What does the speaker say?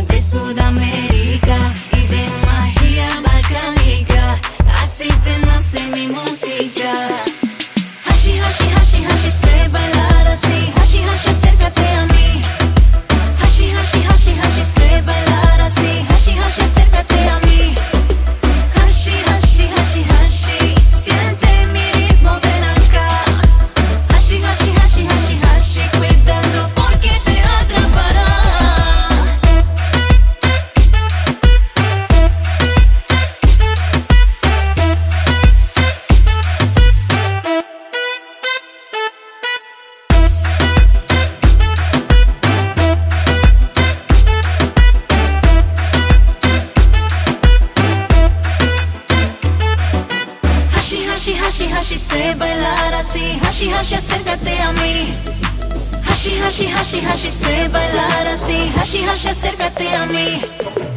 de Sudamérica y de magia balcánica. Así se nace mi música. Hashi, hashi, hashi, hashi, sé bailar así. Hashi, hashi, acércate a mí. Hashi, hashi, hashi, hashi, sé bailar así. Hashi, hashi, acércate a mí. Hashi, hashi, hashi, hashi, siente mi ritmo, ven acá. Hashi, hashi, hashi, hashi, hashi, cuidado porque te atrapará. Hashi, hashi, hashi, sé bailar así. Hashi, hashi, acércate a mí. Hashi, hashi, hashi, hashi, sé bailar así. Hashi, hashi, acércate a mí.